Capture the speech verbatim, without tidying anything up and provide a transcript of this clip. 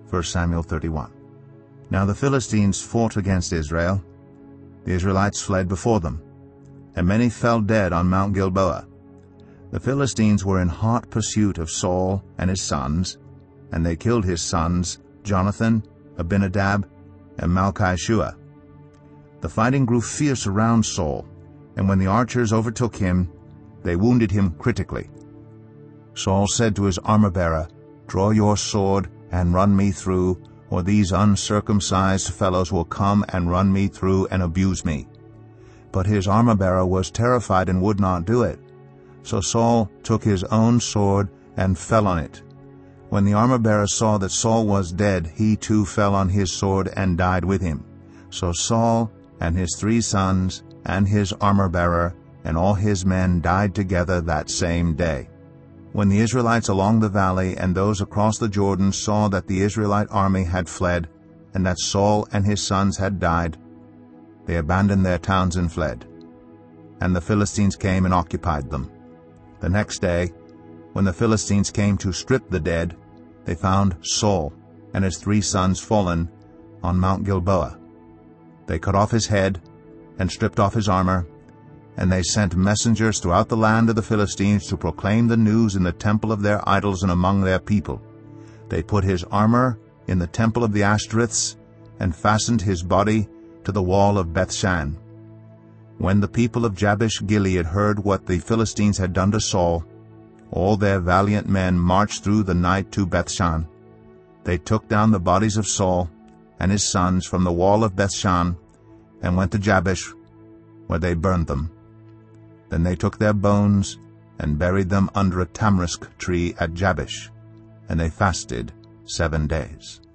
First Samuel thirty-one. Now the Philistines fought against Israel. The Israelites fled before them, and many fell dead on Mount Gilboa. The Philistines were in hot pursuit of Saul and his sons, and they killed his sons Jonathan, Abinadab, and Malchishua. The fighting grew fierce around Saul, and when the archers overtook him, they wounded him critically. Saul said to his armor-bearer, "Draw your sword and run me through, or these uncircumcised fellows will come and run me through and abuse me." But his armor-bearer was terrified and would not do it. So Saul took his own sword and fell on it. When the armor-bearer saw that Saul was dead, he too fell on his sword and died with him. So Saul and his three sons and his armor-bearer and all his men died together that same day. When the Israelites along the valley and those across the Jordan saw that the Israelite army had fled, and that Saul and his sons had died, they abandoned their towns and fled. And the Philistines came and occupied them. The next day, when the Philistines came to strip the dead, they found Saul and his three sons fallen on Mount Gilboa. They cut off his head and stripped off his armor, and they sent messengers throughout the land of the Philistines to proclaim the news in the temple of their idols and among their people. They put his armor in the temple of the Ashtoreths and fastened his body to the wall of Bethshan. When the people of Jabesh Gilead heard what the Philistines had done to Saul, all their valiant men marched through the night to Bethshan. They took down the bodies of Saul and his sons from the wall of Bethshan and went to Jabesh, where they burned them. Then they took their bones and buried them under a tamarisk tree at Jabesh, and they fasted seven days.